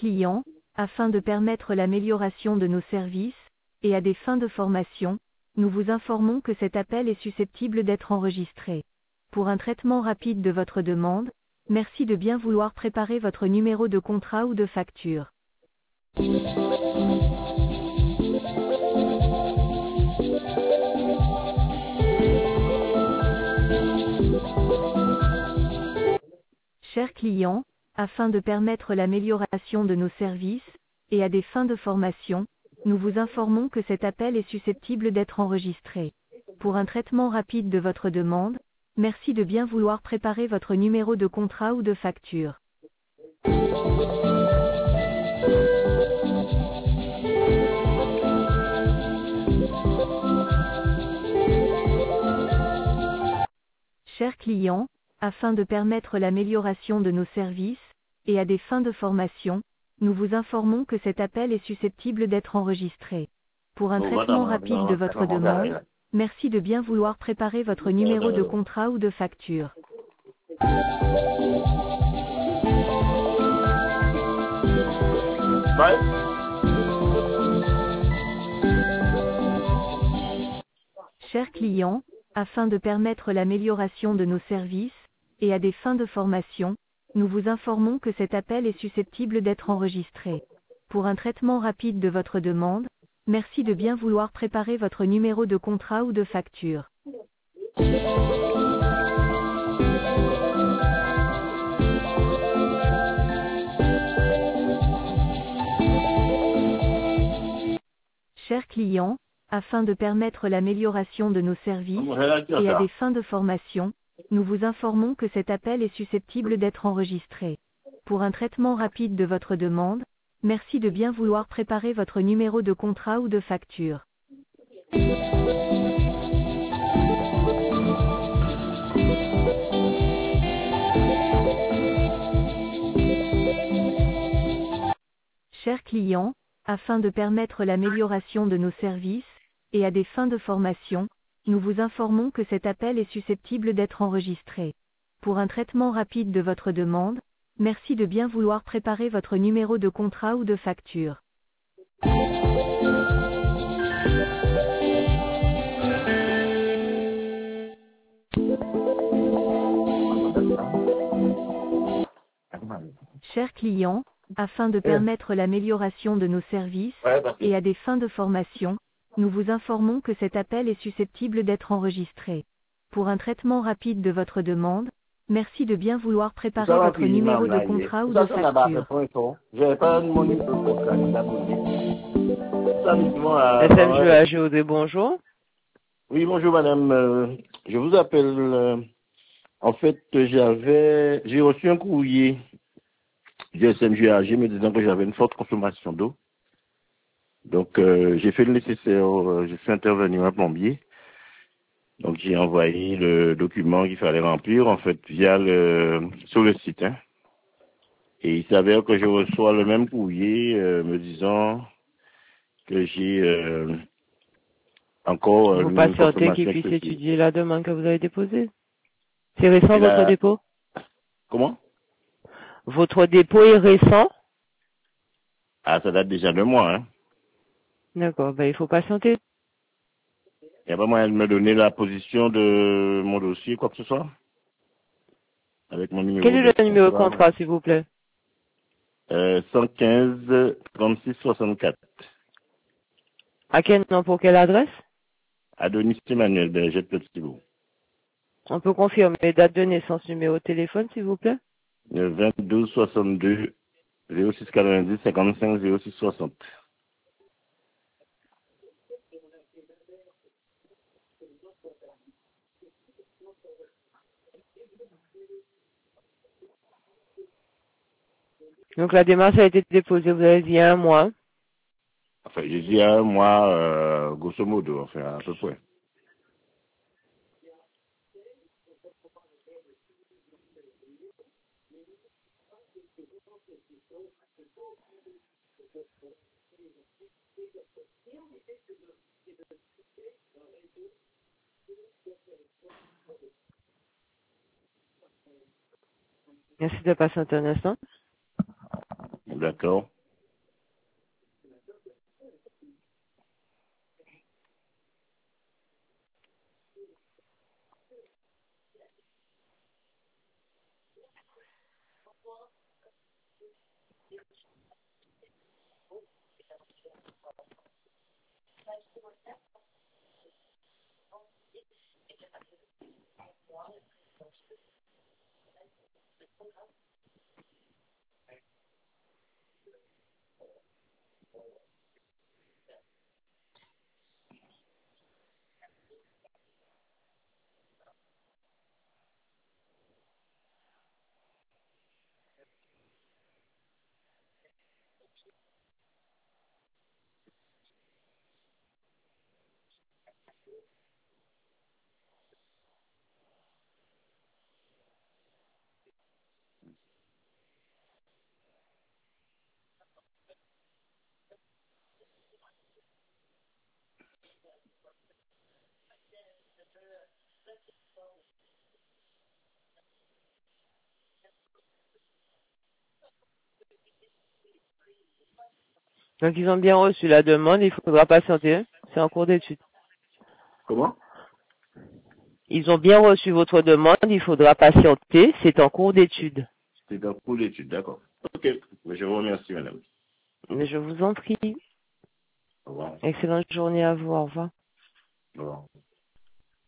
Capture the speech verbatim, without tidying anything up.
client, afin de permettre l'amélioration de nos services, et à des fins de formation, nous vous informons que cet appel est susceptible d'être enregistré. Pour un traitement rapide de votre demande, merci de bien vouloir préparer votre numéro de contrat ou de facture. Chers clients, afin de permettre l'amélioration de nos services, et à des fins de formation, nous vous informons que cet appel est susceptible d'être enregistré. Pour un traitement rapide de votre demande, merci de bien vouloir préparer votre numéro de contrat ou de facture. Chers clients, afin de permettre l'amélioration de nos services, et à des fins de formation, nous vous informons que cet appel est susceptible d'être enregistré. Pour un traitement rapide de votre demande, merci de bien vouloir préparer votre numéro de contrat ou de facture. Chers clients, afin de permettre l'amélioration de nos services, et à des fins de formation, nous vous informons que cet appel est susceptible d'être enregistré. Pour un traitement rapide de votre demande, merci de bien vouloir préparer votre numéro de contrat ou de facture. Chers clients, afin de permettre l'amélioration de nos services, et à des fins de formation, nous vous informons que cet appel est susceptible d'être enregistré. Pour un traitement rapide de votre demande, merci de bien vouloir préparer votre numéro de contrat ou de facture. Chers clients, afin de permettre l'amélioration de nos services, et à des fins de formation, nous vous informons que cet appel est susceptible d'être enregistré. Pour un traitement rapide de votre demande, merci de bien vouloir préparer votre numéro de contrat ou de facture. Chers clients, afin de permettre l'amélioration de nos services, et à des fins de formation, nous vous informons que cet appel est susceptible d'être enregistré. Pour un traitement rapide de votre demande, merci de bien vouloir préparer votre numéro de contrat ou de facture. S M G A G O D, bonjour. Oui, bonjour madame. Euh, je vous appelle. euh, en fait, j'avais, j'ai reçu un courrier du S M G A G me disant que j'avais une forte consommation d'eau. Donc, euh, j'ai fait le nécessaire. euh, je suis intervenu un plombier. Donc, j'ai envoyé le document qu'il fallait remplir, en fait, via le, sur le site. Hein. Et il s'avère que je reçois le même courrier euh, me disant que j'ai euh, encore euh, Vous une patientez qu'il consommation puisse excessive. étudier la demande que vous avez déposée. C'est récent Et votre là, dépôt? comment? Votre dépôt est récent? Ah, ça date déjà de mois. Hein. D'accord, ben il faut patienter. Il n'y a pas moyen de me donner la position de mon dossier, quoi que ce soit, avec mon numéro Quel est de le numéro de contrat. contrat, s'il vous plaît? Euh, cent quinze trente-six soixante-quatre. À quel nom, pour quelle adresse? Adonis Emmanuel Berger de Petit-Bou. On peut confirmer les dates de naissance, numéro de téléphone, s'il vous plaît? Le vingt-deux soixante-deux zéro six quatre-vingt-dix cinquante-cinq zéro six soixante. Donc la démarche a été déposée, vous avez dit il y a un mois. Enfin, j'ai dit à un mois, euh, grosso modo, enfin, à peu près. Merci de patienter un instant. D'accord. Donc ils ont bien reçu la demande, il faudra patienter. Hein. C'est en cours d'étude. Comment? Ils ont bien reçu votre demande, il faudra patienter. C'est en cours d'étude. C'est en cours d'étude, d'accord. Ok. Je vous remercie, madame. Mais je vous en prie. Au revoir. Excellente journée à vous. Au revoir. Au revoir.